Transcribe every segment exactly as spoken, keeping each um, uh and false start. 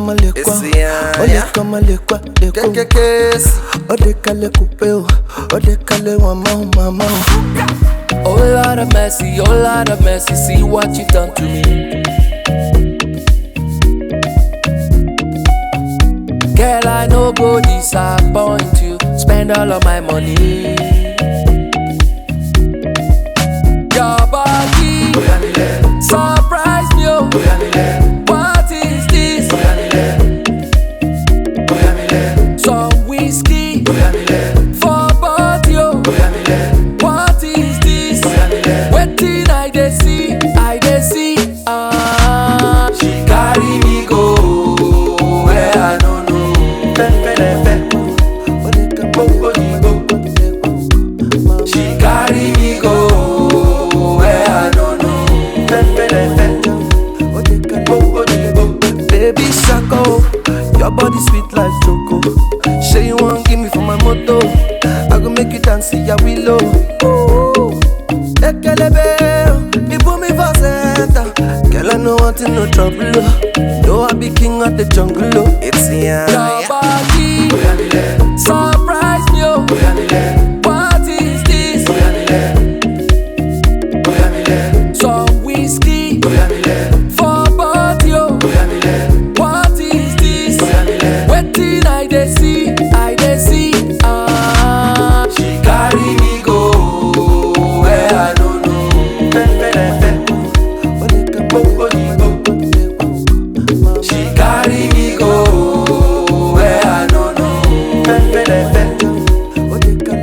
kama lekwa, ole kama lekwa, lekwa. Ode kale kupeo, ode kale wamao mamao. Oh Lord of mercy, oh Lord of mercy, see what you done to me. Girl, I no go disappoint you, spend all of my money. Your body surprise me, oh. What is this? Some whiskey for body, oh. What is this? Waiting, I dey see, I dey see. Ah, She carry me go where I don't know. She carry me go where I don't know. Baby Shako, your body sweet like choco. Say you want give me for my moto, I go make you dance see ya willow. Ekelebe, you put me for center. Girl, I know want no trouble. No, I be king of the jungle. It's yeah. your body surprise me, oh. What is this? Some whiskey for body, oh. What is this? Waiting, I dey see, I dey see. Ah, She carry me go where I don't know. She carry me go where I don't know.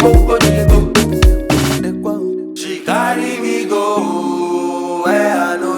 She carry me go where I know.